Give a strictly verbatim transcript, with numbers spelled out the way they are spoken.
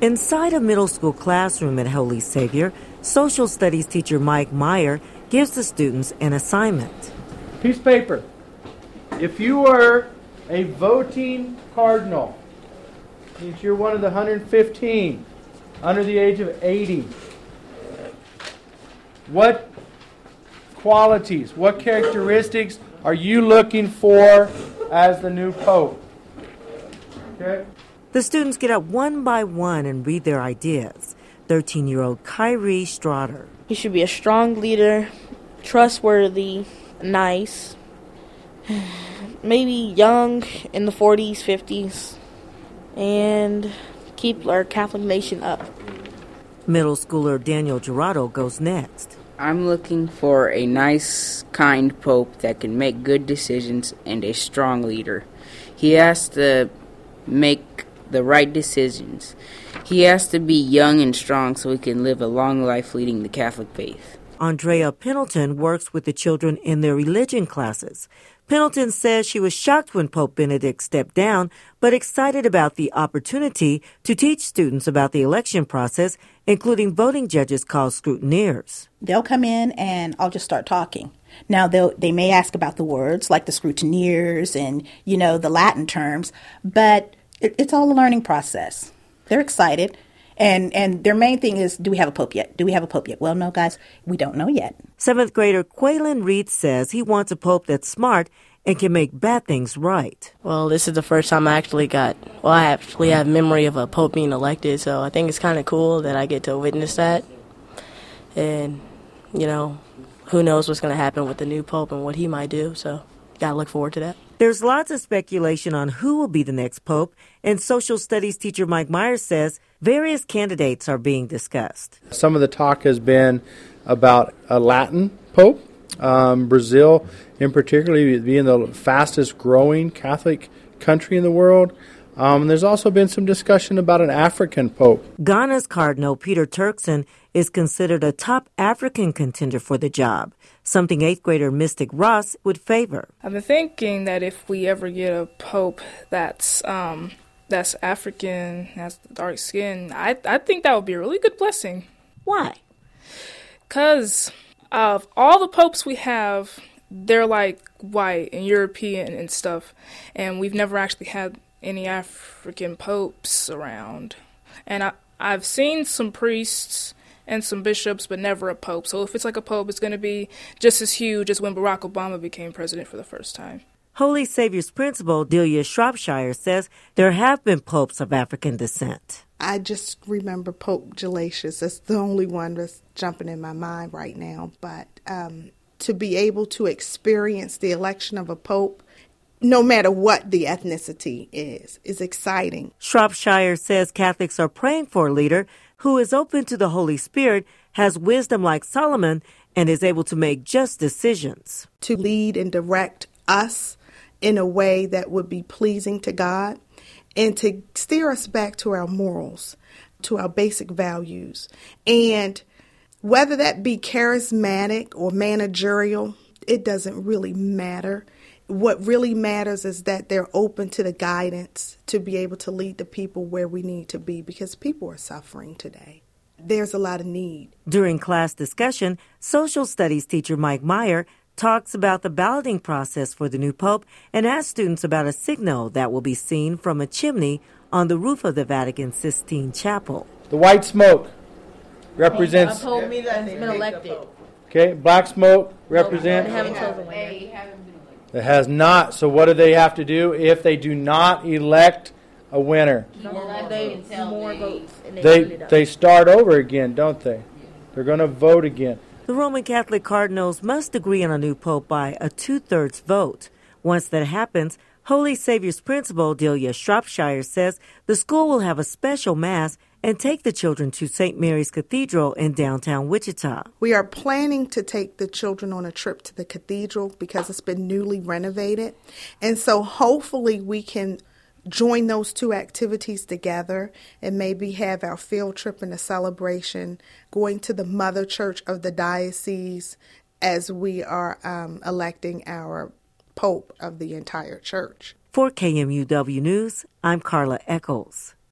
Inside a middle school classroom at Holy Savior, social studies teacher Mike Meyer gives the students an assignment. Piece of paper. If you were a voting cardinal, means you're one of the one hundred fifteen under the age of eighty, what qualities, what characteristics are you looking for as the new pope? Okay. The students get up one by one and read their ideas. thirteen-year-old Kyrie Strotter. He should be a strong leader, trustworthy, nice, maybe young, in the forties, fifties, and keep our Catholic nation up. Middle schooler Daniel Gerardo goes next. I'm looking for a nice, kind pope that can make good decisions and a strong leader. He has to make the right decisions. He has to be young and strong so he can live a long life leading the Catholic faith. Andrea Pendleton works with the children in their religion classes. Pendleton says she was shocked when Pope Benedict stepped down, but excited about the opportunity to teach students about the election process, including voting judges called scrutineers. They'll come in and I'll just start talking. Now, they'll, they may ask about the words like the scrutineers and, you know, the Latin terms, but it, it's all a learning process. They're excited. And and their main thing is, do we have a pope yet? Do we have a pope yet? Well, no, guys, we don't know yet. Seventh grader Quaylen Reed says he wants a pope that's smart and can make bad things right. Well, this is the first time I actually got, well, I actually have memory of a pope being elected, so I think it's kind of cool that I get to witness that. And, you know, who knows what's going to happen with the new pope and what he might do, so got to look forward to that. There's lots of speculation on who will be the next pope, and social studies teacher Mike Myers says various candidates are being discussed. Some of the talk has been about a Latin pope, um, Brazil in particular being the fastest growing Catholic country in the world. Um, and there's also been some discussion about an African pope. Ghana's Cardinal Peter Turkson is considered a top African contender for the job, something eighth grader Mystic Ross would favor. I've been thinking that if we ever get a pope that's um, that's African, has dark skin, I, I think that would be a really good blessing. Why? Because of all the popes we have, they're like white and European and stuff, and we've never actually had any African popes around. And I, I've seen some priests and some bishops, but never a pope. So if it's like a pope, it's going to be just as huge as when Barack Obama became president for the first time. Holy Savior's principal, Delia Shropshire, says there have been popes of African descent. I just remember Pope Gelasius. That's the only one that's jumping in my mind right now. But um, to be able to experience the election of a pope, no matter what the ethnicity is, is exciting. Shropshire says Catholics are praying for a leader who is open to the Holy Spirit, has wisdom like Solomon, and is able to make just decisions. To lead and direct us in a way that would be pleasing to God, and to steer us back to our morals, to our basic values. And whether that be charismatic or managerial, it doesn't really matter. What really matters is that they're open to the guidance to be able to lead the people where we need to be, because people are suffering today. There's a lot of need. During class discussion, social studies teacher Mike Meyer talks about the balloting process for the new pope and asks students about a signal that will be seen from a chimney on the roof of the Vatican Sistine Chapel. The white smoke represents... They told me that it's been elected. Okay, black smoke represents... They haven't chosen one. It has not. So what do they have to do if they do not elect a winner? No, they more votes. And they They, they start over again, don't they? They're going to vote again. The Roman Catholic cardinals must agree on a new pope by a two-thirds vote. Once that happens, Holy Savior's principal, Delia Shropshire, says the school will have a special mass and take the children to Saint Mary's Cathedral in downtown Wichita. We are planning to take the children on a trip to the cathedral because it's been newly renovated. And so hopefully we can join those two activities together and maybe have our field trip and a celebration going to the mother church of the diocese as we are um, electing our pope of the entire church. For K M U W News, I'm Carla Eccles.